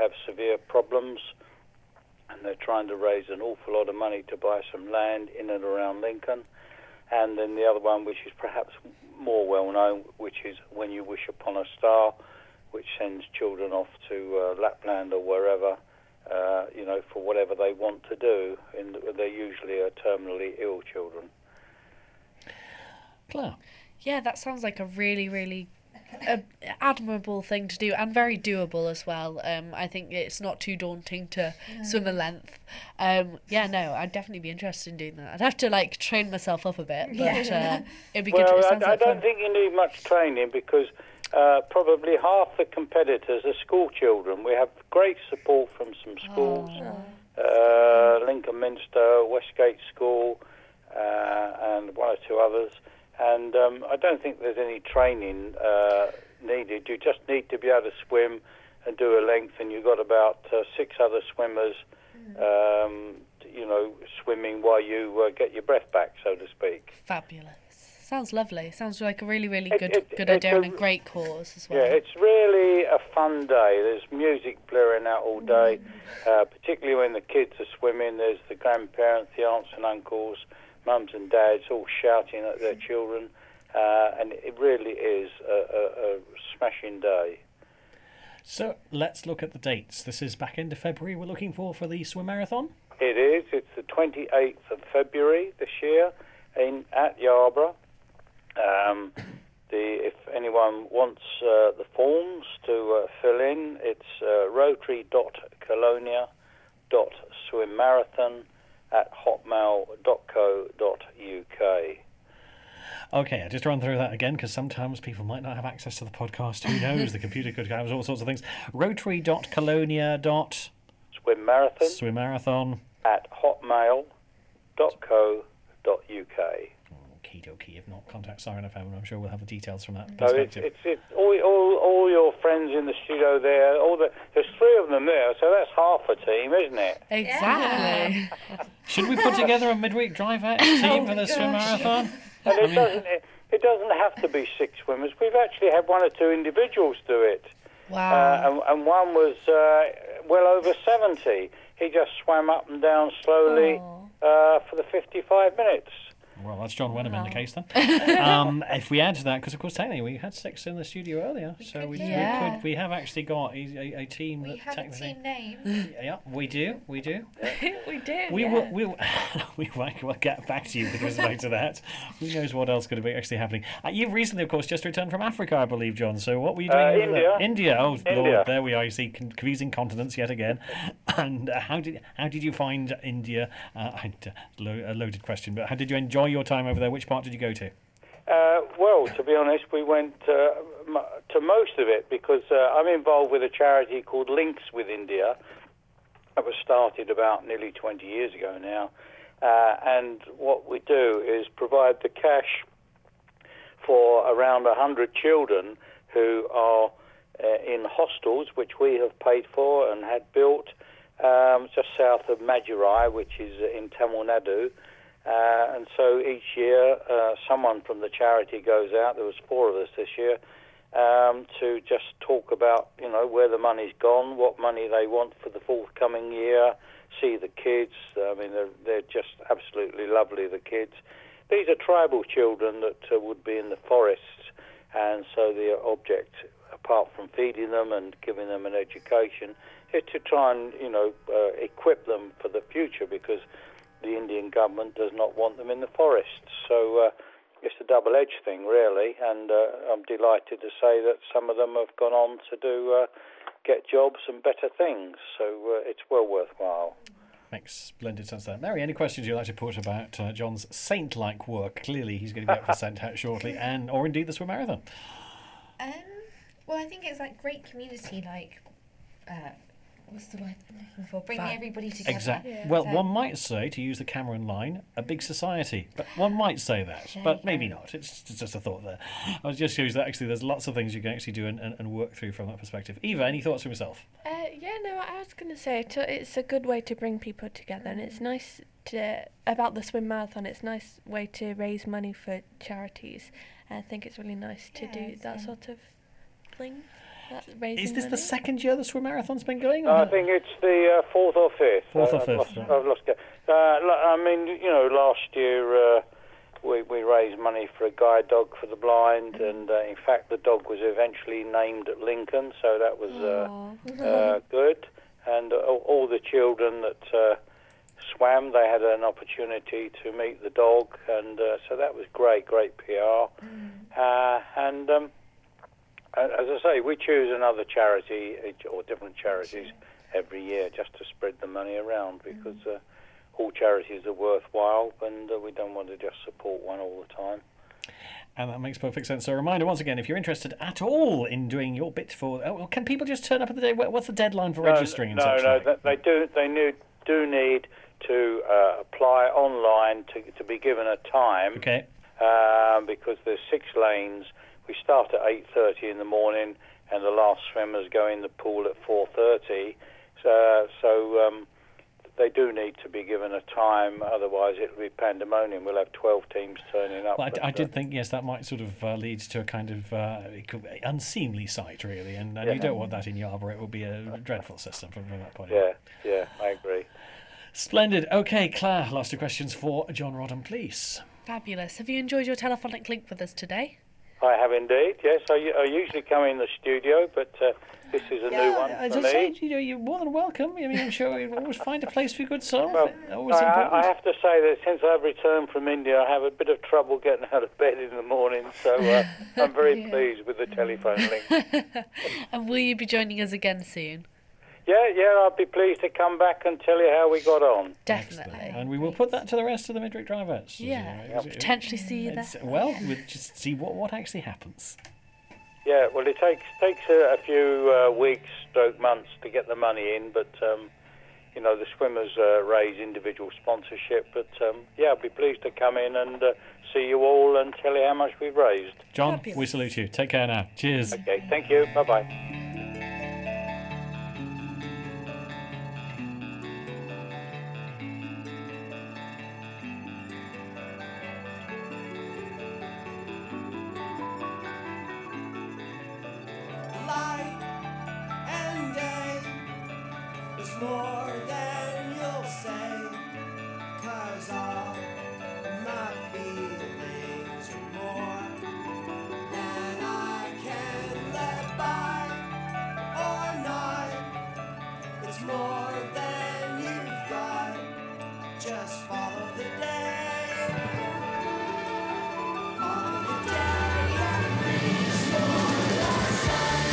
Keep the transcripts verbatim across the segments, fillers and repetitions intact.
have severe problems, and they're trying to raise an awful lot of money to buy some land in and around Lincoln. And then the other one, which is perhaps more well-known, which is When You Wish Upon a Star, which sends children off to uh, Lapland or wherever, uh, you know, for whatever they want to do. And they're usually uh, terminally ill children. Claire? Yeah, that sounds like a really, really uh, admirable thing to do, and very doable as well. Um, I think it's not too daunting to Yeah. swim a length. Um, yeah, no, I'd definitely be interested in doing that. I'd have to like train myself up a bit, but uh, it'd be good. Well, It I, sounds I like don't fun. think you need much training because uh, probably half the competitors are school children. We have great support from some schools, Oh. uh, Lincoln Minster, Westgate School, uh, and one or two others. And um, I don't think there's any training uh, needed. You just need to be able to swim and do a length, and you've got about uh, six other swimmers, um, you know, swimming while you uh, get your breath back, so to speak. Fabulous. Sounds lovely. Sounds like a really, really It- good it- good it's idea a- and a great cause as well. Yeah, it's really a fun day. There's music blaring out all day, uh, particularly when the kids are swimming. There's the grandparents, the aunts and uncles, mums and dads all shouting at their children, uh, and it really is a, a, a smashing day. So let's look at the dates. This is back end of February we're looking for for the swim marathon. It is. It's the twenty-eighth of February this year in at Yarborough. Um, the if anyone wants uh, the forms to uh, fill in, it's uh, rotary dot colonia dot swim marathon at hotmail dot co dot uk. Okay, I just run through that again because sometimes people might not have access to the podcast. Who knows? The computer could have all sorts of things. rotary dot colonia dot Swim marathon swim marathon at hotmail dot co dot uk. Okie dokie. If not, contact Siren F M, and I'm sure we'll have the details from that So it's, perspective. it's, it's all, all, all your friends in the studio there. All the there's three of them there, so that's half a team, isn't it? Exactly. Should we put together a midweek drive out team for the swim marathon? And I it mean- doesn't it, it doesn't have to be six swimmers. We've actually had one or two individuals do it, uh, Wow. and, and one was uh, well over seventy. He just swam up and down slowly Aw. uh, for the fifty-five minutes. Well, that's John Wenham in the Wow. case then. um, if we add to that, because of course technically we had six in the studio earlier, so we, could, we yeah. could we have actually got a, a, a team We that have a technically. team name. Yeah, we do, we do. we do. We Yeah. will, we will, we will we'll get back to you with respect to that. Who knows what else could be actually happening? Uh, you've recently, of course, just returned from Africa, I believe, John. So what were you doing Uh, over India. there? India. Oh India. Lord, there we are. You see, con- confusing continents yet again. And uh, how did how did you find India? Uh, I, uh, lo- a loaded question, but how did you enjoy your time over there? Which part did you go to? Uh, well, to be honest, we went uh, m- to most of it because uh, I'm involved with a charity called Links with India. That was started about nearly twenty years ago now. Uh, and what we do is provide the cash for around one hundred children who are uh, in hostels, which we have paid for and had built um, just south of Madurai, which is in Tamil Nadu. Uh, and so each year, uh, someone from the charity goes out. There was four of us this year um, to just talk about, you know, where the money's gone, what money they want for the forthcoming year. See the kids. I mean, they're they're just absolutely lovely. The kids. These are tribal children that uh, would be in the forests, and so the object, apart from feeding them and giving them an education, is to try and, you know, uh, equip them for the future because the Indian government does not want them in the forests. So uh, it's a double-edged thing, really, and uh, I'm delighted to say that some of them have gone on to do uh, get jobs and better things. So uh, it's well worthwhile. Makes splendid sense there. Mary, any questions you'd like to put about uh, John's saint-like work? Clearly, he's going to get sent out shortly, and or indeed the swim marathon. Um, well, I think it's like great community, like, uh, what's the word I'm looking for? Bringing Fun. everybody together. Exactly. Yeah. Well, So- one might say, to use the Cameron line, a big society. But one might say that, There but you maybe go. not. It's it's just a thought there. I was just shows that actually there's lots of things you can actually do and, and, and work through from that perspective. Eva, any thoughts from yourself? Uh, yeah, no, I was going to say to, it's a good way to bring people together, and it's nice to about the swim marathon. It's a nice way to raise money for charities. And I think it's really nice to Yeah, do that so- sort of thing. That's raising Is this the money. second year the swim marathon's been going? I think it's the uh, fourth or fifth. Fourth or Uh, I've fifth, lost- right. I've lost count. Uh, lo- I mean, you know, last year uh, we, we raised money for a guide dog for the blind, and uh, in fact the dog was eventually named at Lincoln, so that was uh, uh, good. And uh, all, all the children that uh, swam, they had an opportunity to meet the dog, and uh, so that was great, great P R. Uh, and um, a- as I say, we choose another charity each- or different charities every year just to spread the money around, because uh, all charities are worthwhile, and uh, we don't want to just support one all the time. And that makes perfect sense. So a reminder once again, if you're interested at all in doing your bit for... Oh, can people just turn up at the day? Wh- What's the deadline for registering and no, such no, like? th- they do. They need, do need to uh, apply online to to be given a time. Okay. Um, because there's six lanes. We start at eight thirty in the morning, and the last swimmers go in the pool at four thirty. So, so um, they do need to be given a time. Otherwise, it'll be pandemonium. We'll have twelve teams turning up. Well, I, d- but, I uh, did think, yes, that might sort of uh, lead to a kind of uh, it could be unseemly sight, really, and, and you Yeah. don't want that in Yarborough. It would be a dreadful system from, from that point of view. Yeah, yeah, I agree. Splendid. Okay, Claire, last two questions for John Rodham, please. Fabulous. Have you enjoyed your telephonic link with us today? I have indeed. Yes, I, u- I usually come in the studio, but uh, this is a new one I for just me. say, you know, you're more than welcome. I mean, I'm sure you'll always find a place for your good soul. Well, always I, important. I have to say that since I've returned from India, I have a bit of trouble getting out of bed in the morning, so uh, I'm very Yeah. pleased with the telephone link. And will you be joining us again soon? Yeah, yeah, I'll be pleased to come back and tell you how we got on. Definitely. And we will put that to the rest of the Midweek Drivettes. Yeah. You know, it's- Potentially see you there. it's- Well, we'll just see what, what actually happens. Yeah, well, it takes takes a, a few uh, weeks, stroke months to get the money in, but um, you know the swimmers uh, raise individual sponsorship. But um, yeah, I'll be pleased to come in and uh, see you all and tell you how much we've raised. John, Fabulous. we salute you. Take care now. Cheers. Okay, thank you. Bye bye. Light and day is more than you'll say, 'cause all my feelings are more than I can let by or not. It's more than you've got, just follow the day. Follow the day and reach for the sun.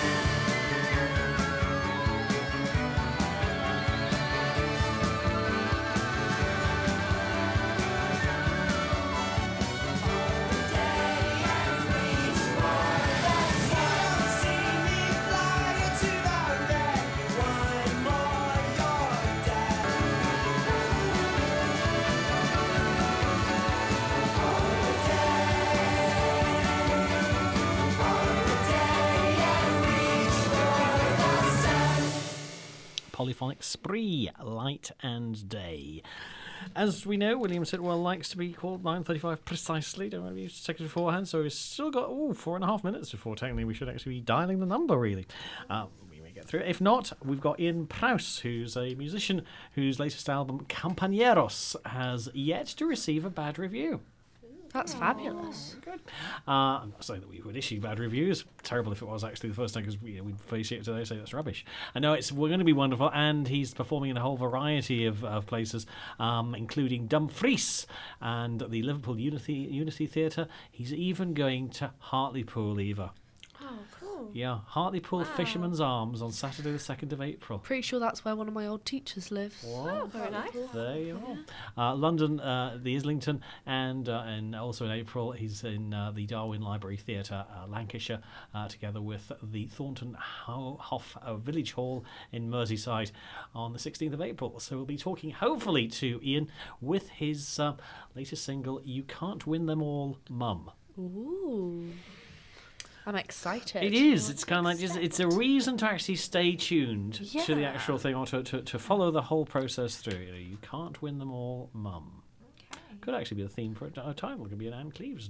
Polyphonic Spree, Light and Day. As we know, William Sitwell likes to be called nine thirty-five precisely. Don't want to be seconds beforehand, so we've still got ooh, four and a half minutes before technically we should actually be dialing the number, really. Uh, we may get through it. If not, we've got Ian Prowse, who's a musician whose latest album, Campaneros, has yet to receive a bad review. That's fabulous. Good. Uh, I'm not saying that we would issue bad reviews. Terrible if it was actually the first time, because we, you know, we'd face it today say that's rubbish. I know it's we're going to be wonderful, and he's performing in a whole variety of, of places, um, including Dumfries and the Liverpool Unity Unity Theatre. He's even going to Hartlepool, Eva. Oh, cool. Yeah, Hartlepool Fisherman's Arms on Saturday the second of April. Pretty sure that's where one of my old teachers lives. Wow. Very nice. There you are. Uh, London, uh, the Islington, and uh, and also in April he's in uh, the Darwin Library Theatre, uh, Lancashire, uh, together with the Thornton Ho- Hoff uh, Village Hall in Merseyside on the sixteenth of April. So we'll be talking hopefully to Ian with his uh, latest single, You Can't Win Them All, Mum. Ooh. I'm excited. It is. It's kind of like just, it's a reason to actually stay tuned to the Yeah. actual thing, or to, to, to follow the whole process through. You know, you can't win them all, Mum. Could actually be the theme for a, a title. It could be an Anne Cleeves novel and everything.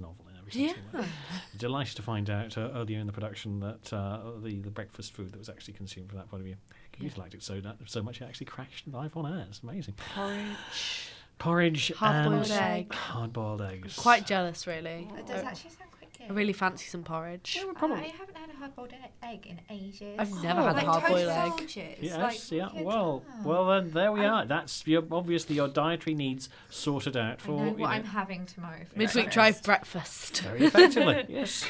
something Yeah. like that. Delighted to find out uh, earlier in the production that uh, the, the breakfast food that was actually consumed from that point of view, you liked it so, so much it actually crashed live on air. It's amazing. Porridge. Porridge Hard-boiled and egg. hard-boiled eggs. Quite jealous, really. It does actually sound quite good. I really fancy some porridge. Yeah, Oh, probably. I haven't had a hard-boiled e- egg in ages. I've never had a like hard-boiled toast egg. sandwiches, Yes, like, yeah. kids Well, are. well then there we I'm- are. That's your obviously your dietary needs sorted out I for know you what know, I'm having tomorrow. For Midweek breakfast. drive breakfast. very effectively. Yes.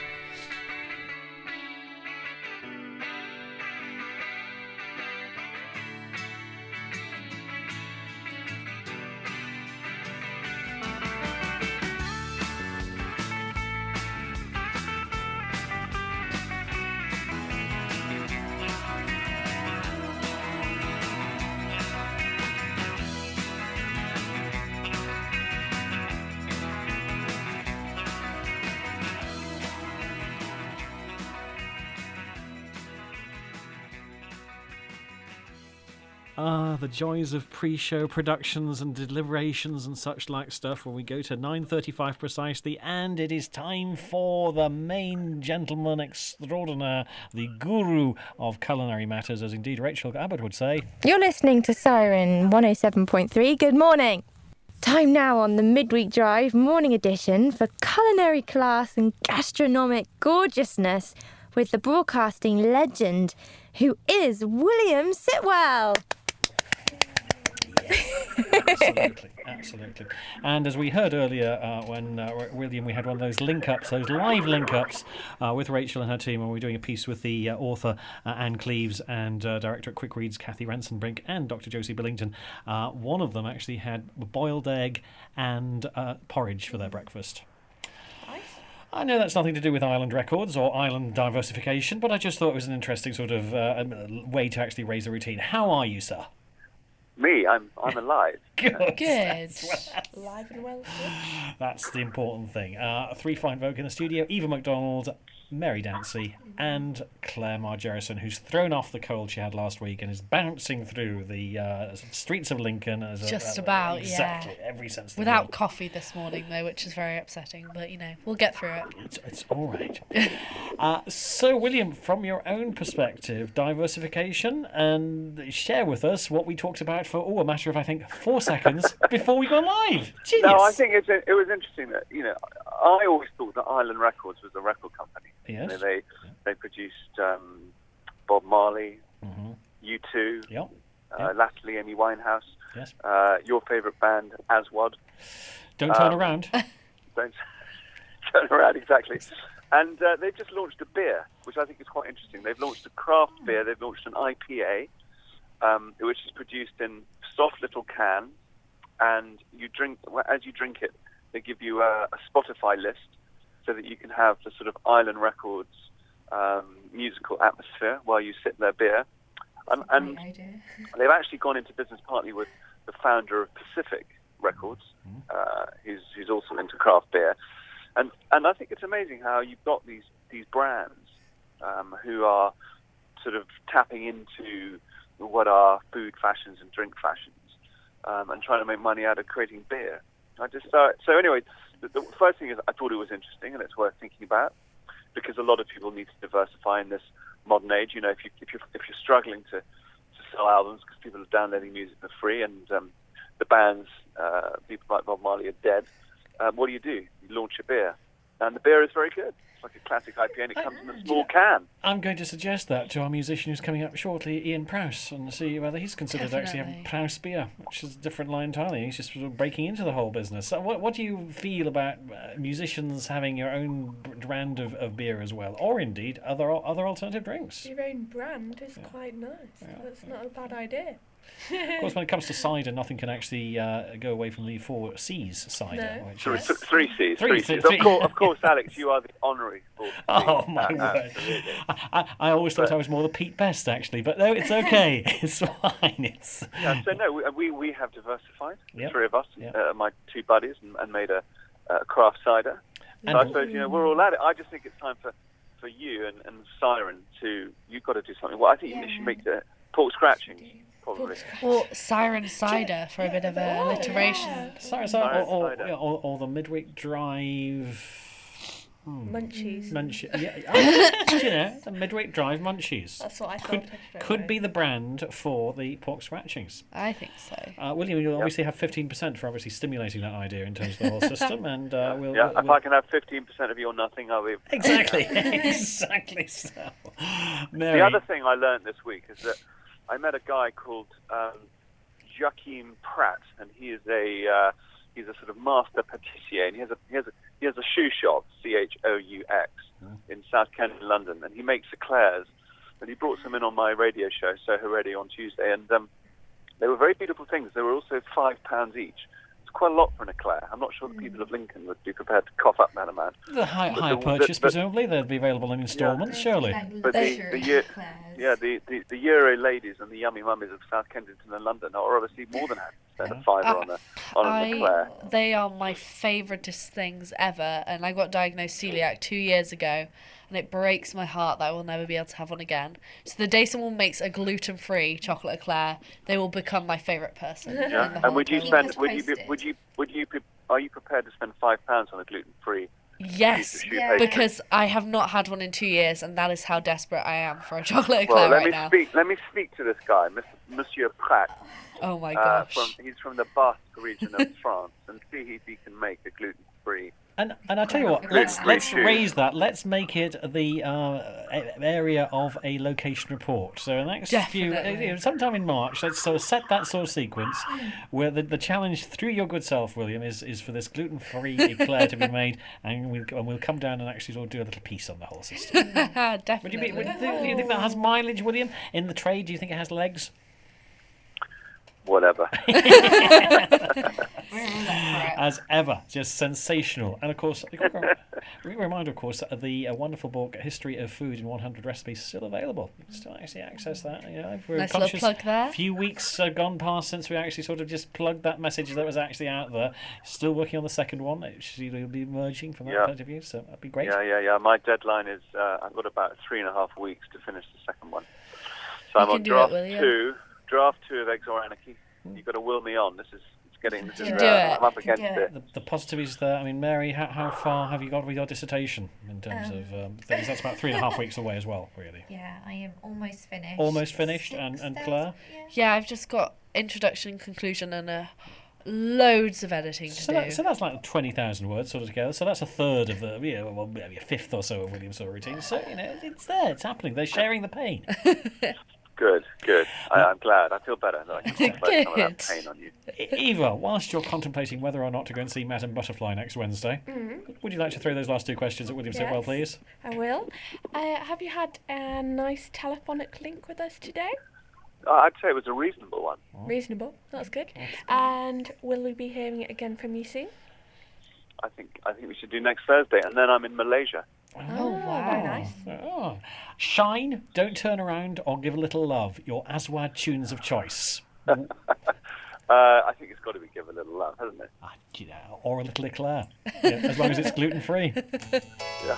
Ah, the joys of pre-show productions and deliberations and such like stuff when we go to nine thirty-five precisely, and it is time for the main gentleman extraordinaire, the guru of culinary matters, as indeed Rachel Abbott would say. You're listening to Siren one oh seven point three. Good morning. Time now on the Midweek Drive morning edition for culinary class and gastronomic gorgeousness with the broadcasting legend who is William Sitwell. Absolutely, absolutely. And as we heard earlier, uh, when uh, William, we had one of those link-ups, those live link-ups uh, with Rachel and her team when we were doing a piece with the uh, author uh, Anne Cleves and uh, director at Quick Reads Kathy Ransom-Brink and Doctor Josie Billington. Uh, one of them actually had boiled egg and uh, porridge for their breakfast. I know that's nothing to do with Island Records or island diversification, but I just thought it was an interesting sort of uh, way to actually raise a routine. How are you, sir? Me, I'm I'm alive. Good. Good. Live and well. That's the important thing. Uh, three fine folk in the studio: Eva McDonald, Mary Dancy, and Claire Margerison, who's thrown off the cold she had last week and is bouncing through the uh, streets of Lincoln as Just a, about, exactly yeah. every sense of the Without word. coffee this morning, though, which is very upsetting. But, you know, we'll get through it. It's, it's all right. uh, so, William, from your own perspective, diversification, and share with us what we talked about for oh, a matter of I think four seconds before we go live. Genius. No, I think it's it was interesting that you know I always thought that Island Records was a record company. Yes. You know, they they produced um, Bob Marley, Mhm. U two, Yep. uh, Yep. latterly Amy Winehouse, Yes. uh, your favourite band Aswad. Don't turn um, around. Don't turn around exactly. And uh, they've just launched a beer, which I think is quite interesting. They've launched a craft beer. They've launched an I P A, um, which is produced in soft little cans, and you drink as you drink it. They give you a, a Spotify list so that you can have the sort of Island Records um, musical atmosphere while you sip their beer. And, and Great idea. they've actually gone into business partly with the founder of Pacific Records, uh, who's who's also into craft beer. And and I think it's amazing how you've got these these brands um, who are sort of tapping into what are food fashions and drink fashions, um, and trying to make money out of creating beer. I just uh, so anyway, the, the first thing is I thought it was interesting and it's worth thinking about because a lot of people need to diversify in this modern age. You know, if you if you if you're struggling to, to sell albums because people are downloading music for free and um, the bands, uh, people like Bob Marley are dead. Um, what do you do? You launch a beer, and the beer is very good. It's like a classic I P A, and it comes in a small can. I'm going to suggest that to our musician who's coming up shortly, Ian Prowse, and see whether he's considered actually having Definitely. Prowse beer, which is a different line entirely. He's just sort of breaking into the whole business. So what, what do you feel about uh, musicians having your own brand of, of beer as well, or indeed other other alternative drinks? Your own brand is quite nice. That's not a bad idea. Of course, when it comes to cider, nothing can actually uh, go away from the four C's cider. No. Which Three, is, th- three C's. Three Three, C's, C's. three- Of course, of course, Alex, you are the honorary fourth C. oh my Uh, word! absolutely. I, I, I always thought I was more the Pete Best actually, but no, it's okay. It's fine. It's Yeah, so no, we we, we have diversified. The Yep. three of us, Yep. uh, my two buddies, and, and made a, a craft cider. And- So I suppose you know we're all at it. I just think it's time for, for you and, and Siren to you've got to do something. Well, I think you should make the pork scratching probably. Or Siren Cider for a bit of a alliteration. sorry, sorry, or, Siren or, cider. yeah, or, or the midweek drive. Munchies. Munch- yeah, oh, you know, the midweek drive munchies. That's what I thought. Could, I don't could know. be the brand for the pork scratchings. I think so. Uh, William, you'll obviously have fifteen percent for obviously stimulating that idea in terms of the whole system, and uh, we'll, Yeah, we'll, if we'll... I can have fifteen percent of your nothing, I'll be... Exactly, exactly so. Mary. The other thing I learned this week is that I met a guy called um, Joachim Pratt, and he is a uh, he's a sort of master patissier, and he has a he has a he has a shoe shop, C H O U X, in South Kensington, London, and he makes eclairs. And he brought some in on my radio show, Soho Radio, on Tuesday, and um, they were very beautiful things. They were also five pounds each. It's quite a lot for an eclair. I'm not sure the people of Lincoln would be prepared to cough up that amount. The high, But higher the- purchase, the- the- presumably, they'd be available in instalments, surely. But the, the, year, yeah, the, the, the Euro ladies and the yummy mummies of South Kensington and London are obviously more than happy to spend a fiver on, a, on an I, eclair. they are my favouriteest things ever, and I got diagnosed celiac two years ago, and it breaks my heart that I will never be able to have one again. So the day someone makes a gluten-free chocolate eclair, they will become my favourite person. in the Yeah, whole and would you world. spend? Would you? Be, would you? Would you? Be, are you prepared to spend five pounds on a gluten-free? Yes, piece of shoe paper? because I have not had one in two years, and that is how desperate I am for a chocolate eclair Well, let right me now. speak. Let me speak to this guy, Monsieur Pratt. Oh my Uh, gosh. from, he's from the Basque region of France, and see if he can make a gluten-free. And and I tell you what, let's let's raise that. Let's make it the uh, a- area of a location report. So in the next few, Definitely. you know, sometime in March, let's sort of set that sort of sequence where the, the challenge through your good self, William, is, is for this gluten-free eclair to be made, and we'll and we'll come down and actually sort of do a little piece on the whole system. Definitely. Would you be? Would, do you think that has mileage, William? In the trade, do you think it has legs? Whatever. As ever, just sensational. And of course, a quick rem- quick reminder, of course, that the uh, wonderful book History of Food in one hundred Recipes is still available. You can still actually access that. You know, if we're Nice little conscious, plug there. A few weeks uh, gone past since we actually sort of just plugged that message that was actually out there. Still working on the second one. It should be emerging from that Yeah. point of view, so that'd be great. Yeah, yeah, yeah. My deadline is uh, I've got about three and a half weeks to finish the second one. So You I'm can on do it, draft William. two. Draft two of Eggs or Anarchy. You've got to will me on. This is it's getting. This You is can do uh, it. I'm up You can against do it. The, the positive is there. I mean, Mary, how, how far have you got with your dissertation in terms Um. of um, things? That's about three and a half weeks away as well, really. Yeah, I am almost finished. Almost finished, and, and Claire? Yeah, I've just got introduction, conclusion, and uh, loads of editing to So, do. that, so that's like twenty thousand words sort of together. So that's a third of the, you know, well, maybe a fifth or so of William's sort of routine. So, you know, it's there, it's happening. They're sharing the pain. Good, good. I, I'm glad. I feel better that I can talk about some of that Good. pain on you. E- Eva, whilst you're contemplating whether or not to go and see Madame Butterfly next Wednesday, Mhm. would you like to throw those last two questions at William Sitwell, Yes. please? I will. Uh, have you had a nice telephonic link with us today? Uh, I'd say it was a reasonable one. Reasonable. That's good. And will we be hearing it again from you soon? I think I think we should do next Thursday, and then I'm in Malaysia. Oh, wow. Very nice. Oh. Shine, Don't Turn Around, or Give a Little Love, your Aswad tunes of choice. Uh, I think it's got to be Give a Little Love, hasn't it? You know, or a little eclair, yeah, as long as it's gluten free. Yeah.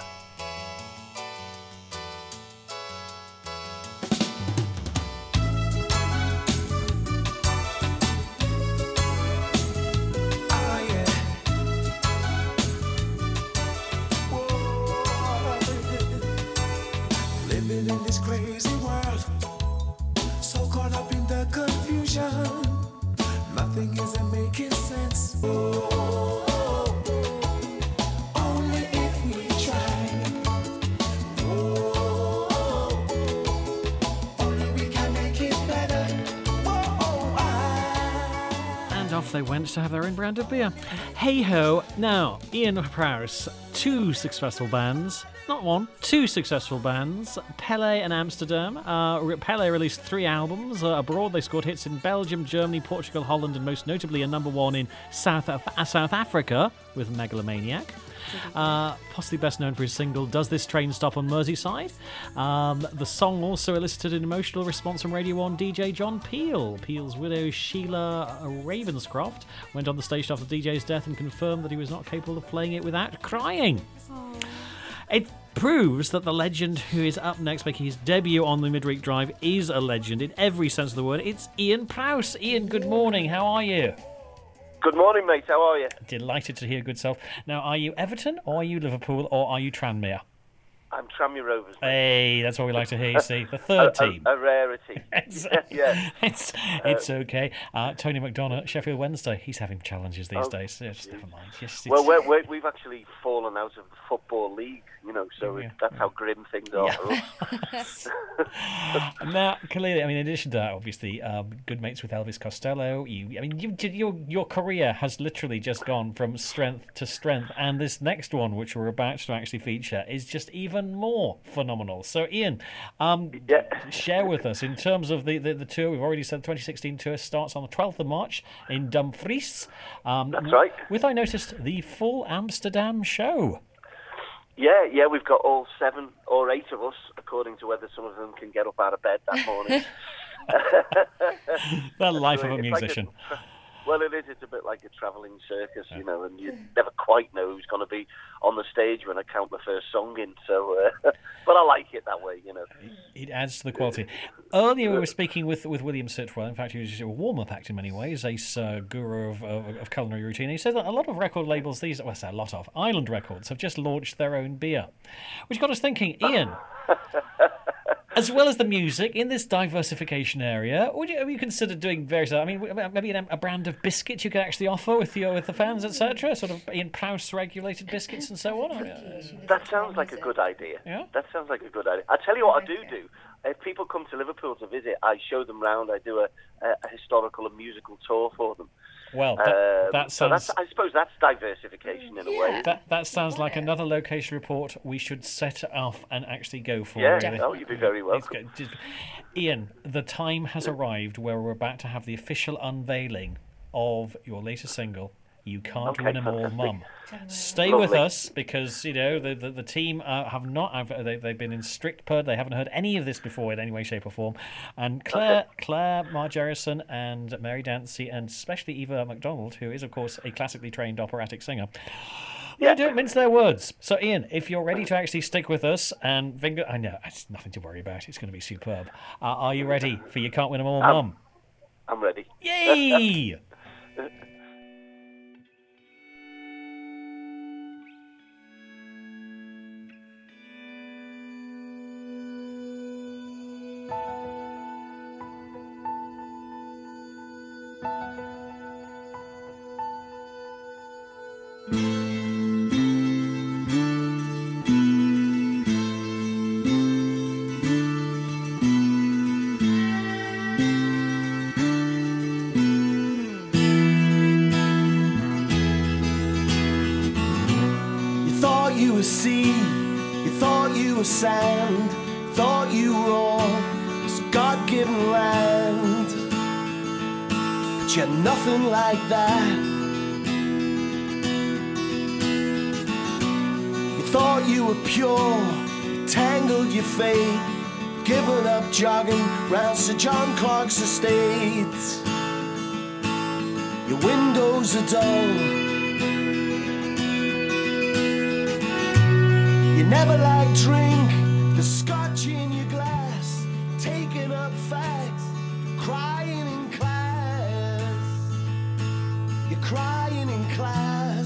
Living in this crazy world, so caught up in the confusion, nothing isn't making sense. Oh, only if we try. Oh, only we can make it better. Oh, I. And off they went to have their own brand of beer. Hey ho! Now, Ian Prowse, two successful bands. Not one, two successful bands. Pele and Amsterdam. Uh, re- Pele released three albums. Uh, abroad, they scored hits in Belgium, Germany, Portugal, Holland, and most notably a number one in South Af- uh, South Africa with Megalomaniac. Uh, possibly best known for his single Does This Train Stop on Merseyside? Um, the song also elicited an emotional response from Radio one D J John Peel. Peel's widow Sheila Ravenscroft went on the stage after the D J's death and confirmed that he was not capable of playing it without crying. It proves that the legend who is up next making his debut on the Midweek Drive is a legend in every sense of the word. It's Ian Prowse. Ian, good morning. How are you? Good morning, mate. How are you? Delighted to hear good self. Now, are you Everton, or are you Liverpool, or are you Tranmere? I'm Tranmere Rovers. Mate. Hey, that's what we like to hear, you see. The third a, team. A, a rarity. It's, yeah. it's, it's okay. Uh, Tony McDonough, Sheffield Wednesday, he's having challenges these oh, days. Yeah, just never mind. Just, well, we're, we're, we've actually fallen out of the Football League, you know, so yeah, it, that's yeah. how grim things are yeah. for us. Now, clearly, I mean, in addition to that, obviously, um, good mates with Elvis Costello. You, I mean, you, your your career has literally just gone from strength to strength, and this next one, which we're about to actually feature, is just even more phenomenal. So, Ian, um, yeah. share with us in terms of the, the, the tour. We've already said the twenty sixteen tour starts on the twelfth of March in Dumfries. Um, That's right. With, I noticed, the full Amsterdam show. Yeah, yeah, we've got all seven or eight of us, according to whether some of them can get up out of bed that morning. The life so of a musician. Like a, well, it is. It's a bit like a travelling circus, you know, and you never quite know who's going to be on the stage when I count the first song in. So, uh, but I like it that way, you know. It adds to the quality. Earlier we were speaking with, with William Sitwell. In fact, he was a warm-up act in many ways, ace uh, guru of, of, of culinary routine. He said that a lot of record labels, these, well, I say a lot of, Island Records, have just launched their own beer. Which got us thinking, Ian, as well as the music, in this diversification area, would you have you considered doing various? I mean, maybe a, a brand of biscuit you could actually offer with your with the fans, et cetera. Sort of Ian Prowse regulated biscuits and so on. That sounds like a good idea. Yeah, that sounds like a good idea. I tell you what, I do do. If people come to Liverpool to visit, I show them round. I do a, a, a historical and musical tour for them. Well, that, um, that so sounds. That's, I suppose that's diversification in a way. That that sounds like another location report we should set off and actually go for. Yeah, really. no, you'd be very welcome. Just, Ian, the time has arrived where we're about to have the official unveiling of your latest single, You Can't Okay, Win 'Em All, fantastic. Mum. Stay Lovely. with us because, you know, the the, the team uh, have not, have, they, they've been in strict purge. They haven't heard any of this before in any way, shape or form. And Claire, Okay. Claire Margerison and Mary Dancy and especially Eva MacDonald, who is, of course, a classically trained operatic singer, Yeah. they don't mince their words. So, Ian, if you're ready to actually stick with us and finger, I know, it's nothing to worry about. It's going to be superb. Uh, are you ready for You Can't Win 'Em All, Um, Mum? I'm ready. Yay! You were sea, you thought you were sand, thought you were all this God-given land, but you're nothing like that. You thought you were pure, you tangled your fate, giving up jogging round Sir John Clark's estate. Your windows are dull, you never like drink, the scotch in your glass, taking up facts, crying in class. You're crying in class.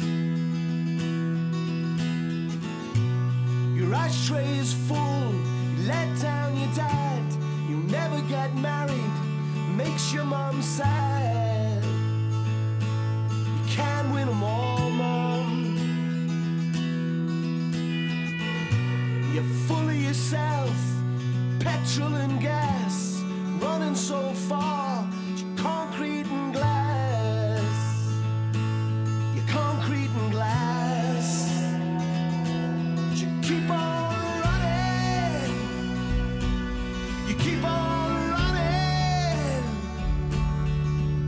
Your ashtray is full, you let down your dad, you never get married, makes your mum sad. You can't win 'em all, Mum. You're full of yourself, petrol and gas, running so far, you're concrete and glass. You're concrete and glass. You keep on running, you keep on running,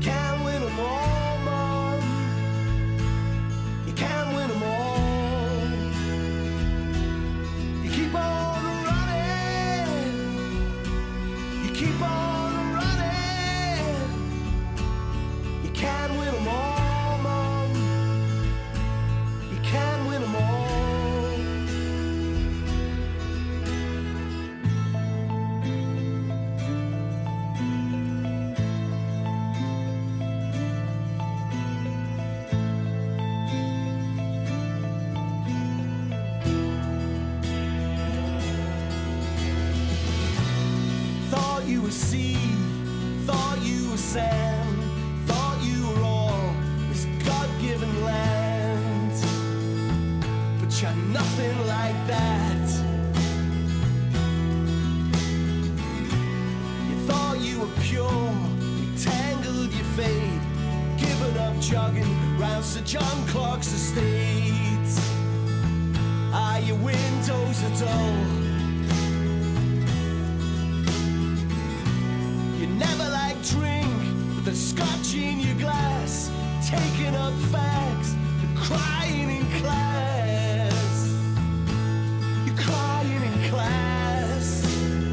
sand. Thought you were all this God-given land, but you're nothing like that. You thought you were pure, you tangled your fate, giving up jogging round Sir John Clark's estate. Ah, your windows are dull. You never like drink with the scotch in your glass, taking up fags and crying in class. You're crying in class.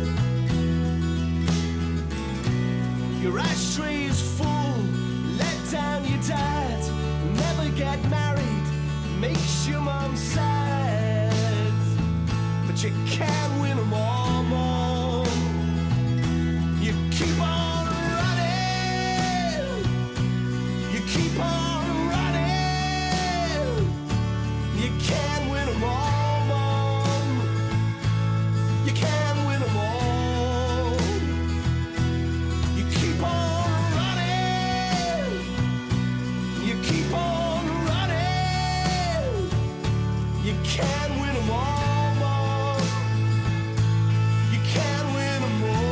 Your ashtray is full, let down your dad, never get married, makes your mom sad, but you can't win them all, mom. You keep on running, you keep on running, you can't win them all, mom. You can't win them all. You keep on running, you keep on running, you can't win them all, mom. You can't win them all.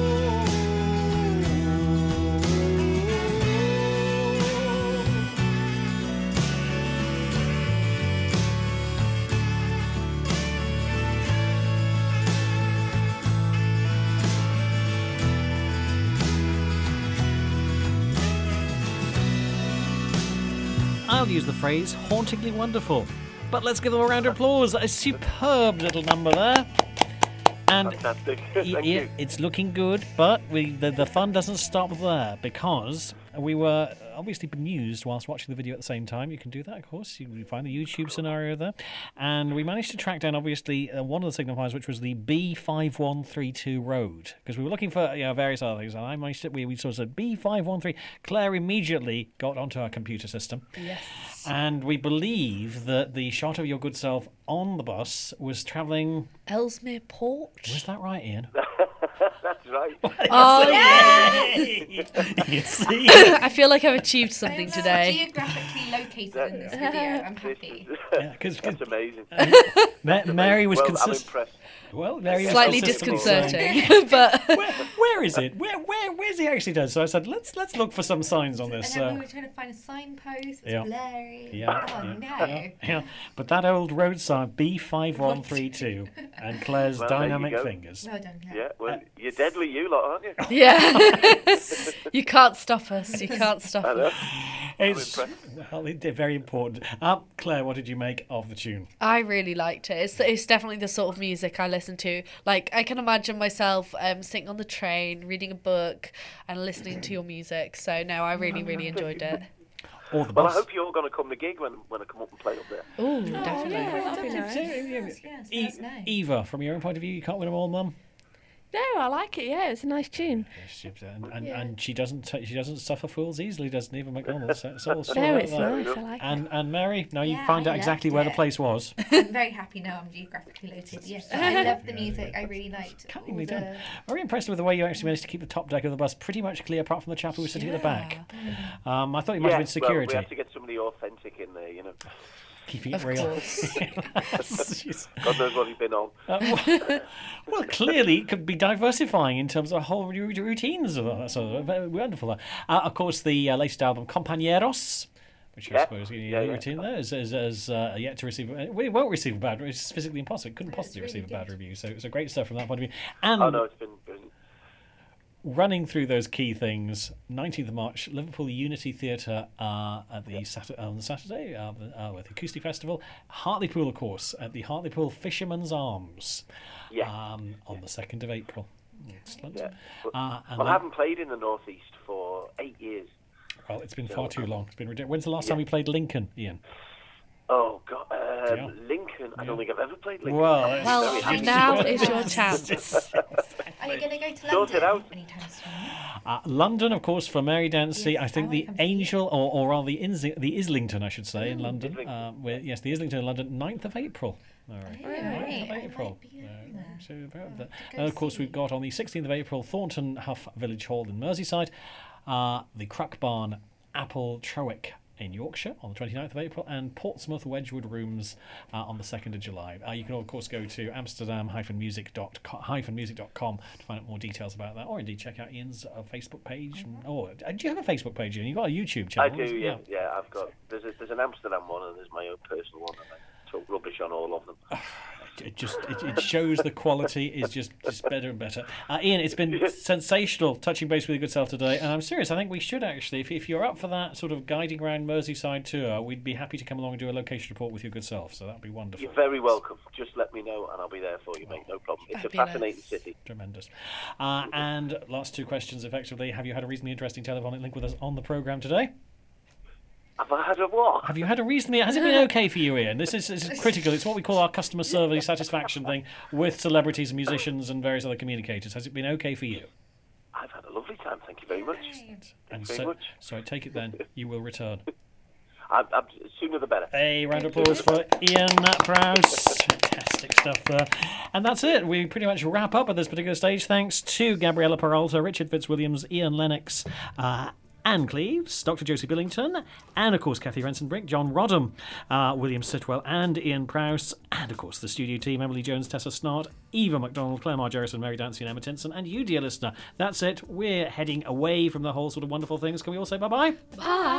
I'll use the phrase hauntingly wonderful. But let's give them a round of applause. A superb little number there. And Fantastic. y- Thank yeah, you. it's looking good, but we the, the fun doesn't stop there, because we were obviously bemused whilst watching the video at the same time. You can do that, of course. You can find the YouTube scenario there. And we managed to track down, obviously, uh, one of the signifiers, which was the B five one three two road, because we were looking for, you know, various other things. And I managed to, we, we sort of said B five one three. Claire immediately got onto our computer system. Yes. And we believe that the shot of your good self on the bus was travelling... Ellesmere Port. Was that right, Ian? That's right. Oh, yeah. You see? I feel like I've achieved something I'm today. geographically located in this video. I'm happy. Yeah, 'cause- 'cause- That's amazing. Ma- Mary was well, I'm consistent. impressed. Well, Mary was Slightly consistently saying, disconcerting, but Where, where is it? Where, where, where's he actually done? So I said, let's let's look for some signs on this. And then Uh, we were trying to find a signpost. It was yeah. blurry. Yeah, Oh, yeah, no. yeah, yeah. But that old road sign B five one three two and Claire's Well, there you dynamic go. fingers. Well done, Claire. Yeah, well, you're deadly, you lot, aren't you? yeah, you can't stop us. You can't stop I know. us. It's impressed. well, it- they're very important. Uh, Claire, what did you make of the tune? I really liked it. It's it's definitely the sort of music I listen to. Like, I can imagine myself um, sitting on the train, reading a book, and listening to your music. So no, I really really enjoyed it. Or the Well, I bus? hope you're all going to come to gig when, when I come up and play up there. Ooh, definitely. That'd be nice. Yes, yes, E- let us know. Eva, from your own point of view, you can't win them all, Mum. No, I like it. Yeah, it's a nice tune. She- And, and, Yeah. and she doesn't t- she doesn't suffer fools easily, doesn't Eva McDonald? So it's all sort No, of it's like that. nice. I like And and Mary, now you Yeah, found I out exactly loved where the it. place was. I'm very happy now I'm geographically located. Yes, I love the music. I really liked all Cunningly done. the... Very impressed with the way you actually managed to keep the top deck of the bus pretty much clear, apart from the chap who was sitting at the back. Um, I thought you might yeah, have been well, security, we have to get somebody authentic in there, you know. keeping it Of real. course. Jeez. God knows what he's been on. Uh, well, well, clearly it could be diversifying in terms of whole ru- routines. Of that, so very wonderful. Uh, of course, the uh, latest album, Compañeros, which I Yeah. suppose you Yeah, know, yeah. routine there, is, is, is uh, yet to receive. Uh, we won't receive a bad. It's physically impossible. It couldn't It's possibly really receive a bad good. review. So it's a great stuff from that point of view. And Oh, no, it's been brilliant. running through those key things, nineteenth of March, Liverpool Unity Theatre uh, at the Sat- on Saturday uh, uh, with the Acoustic Festival. Hartlepool, of course, at the Hartlepool Fisherman's Arms Yeah. um, on the second of April. Excellent. Yeah. But- Uh, and well, then- I haven't played in the Northeast for eight years. well, it's been so, far too um, long. It's been ridiculous. When's the last yeah. time we played Lincoln, Ian? Oh, God. Um, Yeah. Lincoln. I Yeah. don't think I've ever played Lincoln. Well, I'm Well, very happy. now is your chance. Are you going to go to Sort it London out. anytime soon? Uh, London, of course, for Mary Dancy. Yes, I think I the wanna come see Angel, or, or rather the, Inzi- the Islington, I should say, in London. Islington. Uh, where, yes, the Islington in London, ninth of April. All right. Oh, right. ninth I of April. might be Uh, over there. so about that. to go And of course, see we've you. got on the sixteenth of April, Thornton Huff Village Hall in Merseyside. uh, the Cruck Barn, Apple Trowick in Yorkshire on the twenty-ninth of April, and Portsmouth Wedgwood Rooms uh, on the second of July. Uh, you can, of course, go to amsterdam dash music dot com to find out more details about that, or indeed check out Ian's uh, Facebook page. Mm-hmm. Or, uh, do you have a Facebook page, Ian? You've got a YouTube channel. I do, yeah. Yeah, I've got... There's, a, there's an Amsterdam one, and there's my own personal one, and I talk rubbish on all of them. It just it, it shows the quality is just, just better and better. Uh, Ian, it's been sensational touching base with your good self today, and I'm serious. I think we should actually, if, if you're up for that sort of guiding around Merseyside tour, we'd be happy to come along and do a location report with your good self. So that'd be wonderful. You're very welcome. Just let me know, and I'll be there for you, mate. No problem. It's Fabulous. A fascinating city. Tremendous. Uh, and last two questions, effectively. Have you had a reasonably interesting telephonic link with us on the programme today? Have I had a what? Have you had a reasonably... Has it been okay for you, Ian? This is, this is critical. It's what we call our customer survey satisfaction thing with celebrities and musicians and various other communicators. Has it been okay for you? I've had a lovely time. Thank you very much. Thank and you very so, much. So I take it then you will return. I'm, I'm, sooner the better. A round of applause for Ian Prowse. Fantastic stuff there. And that's it. We pretty much wrap up at this particular stage. Thanks to Gabriella Peralta, Richard Fitzwilliams, Ian Lennox, uh, Anne Cleves, Doctor Josie Billington, and of course Kathy Renson-Brick, John Rodham, uh, William Sitwell, and Ian Prowse, and of course the studio team, Emily Jones, Tessa Snart, Eva MacDonald, Claire Margerison, Mary Dancy, and Emma Tinson, and you, dear listener. That's it. We're heading away from the whole sort of wonderful things. Can we all say bye-bye? Bye.